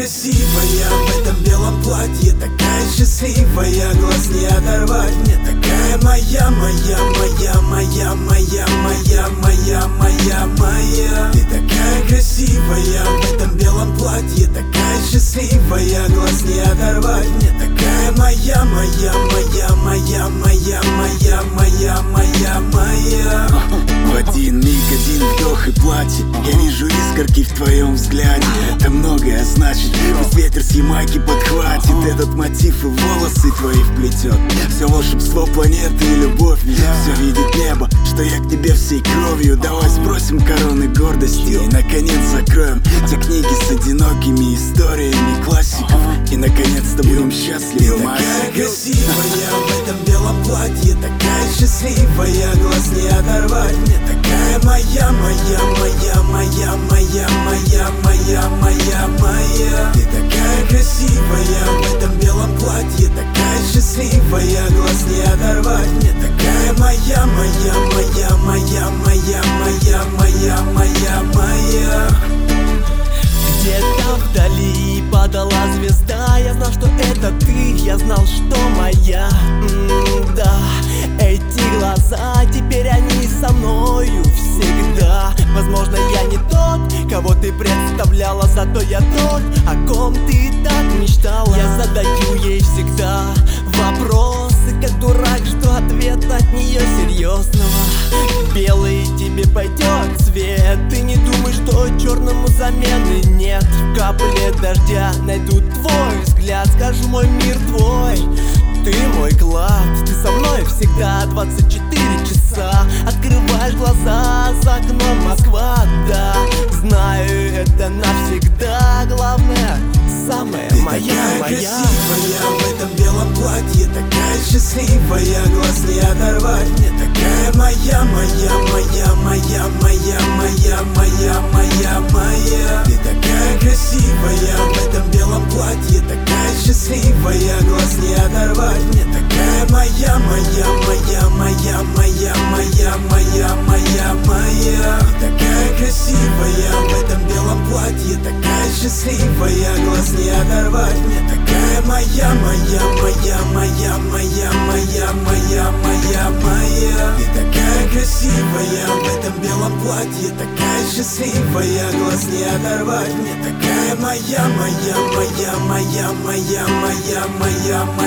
красивая в этом белом платье, такая счастливая, глаз не оторвать мне. Такая моя, моя, моя, моя, моя, моя, моя, моя, моя. Ты такая красивая в этом белом платье, такая счастливая, глаз не оторвать мне. Такая моя, моя, моя, моя, моя, моя, моя, моя, моя. В один миг, один вдох и платье, я вижу искорки в твоем взгляде. Это многое значит, пусть ветер с Ямайки подхватит этот мотив и волосы твои вплетет. Все волшебство планеты и любовь, все видит небо, что я к тебе всей кровью. Давай сбросим короны гордости и наконец закроем те книги с одинокими историями классиков. И наконец-то будем счастливы. Такая красивая в этом белом платье, такая счастливая, глаз не оторвать мне. Такая моя, моя, моя, моя, моя, моя, моя, моя, моя. Ты такая красивая в этом белом платье, такая счастливая, глаз не оторвать мне. Такая моя, моя, моя, моя, моя, моя, моя, моя, моя. Где-то вдали падала звезда, я знал, что это ты, я знал, что моя. Да, эти глаза, теперь они со мною всегда. Возможно, я не тот, кого ты представляла, зато я тот, о ком ты так мечтала. Я задаю ей всегда вопросы, как дурак, жду ответа от нее серьезного. Белый тебе пойдет цвет, ты не думай, что черному замены нет. В капле дождя найду твой взгляд, скажу, мой мир твой, ты мой клад. Ты со мной всегда 24 часа, открываешь глаза, за окном Москва, да. Знаю, это навсегда, главное, самая ты моя, такая моя. красивая в этом белом платье, такая счастливая, глаз не оторвать мне. Такая моя, моя, моя, моя, моя, моя, моя, моя, моя. Ты такая красивая в этом белом платье, такая счастливая, глаз не оторвать мне. Такая моя, моя, моя, моя, моя, моя, моя, моя, моя. Ты такая красивая в этом белом платье, такая счастливая, глаз не оторвать мне. Такая моя, моя, моя, моя, моя, моя, моя, моя, моя. Ты такая красивая в этом белом платье, такая счастливая, глаз не оторвать мне. Такая моя, моя, моя, моя, моя, моя, моя, моя.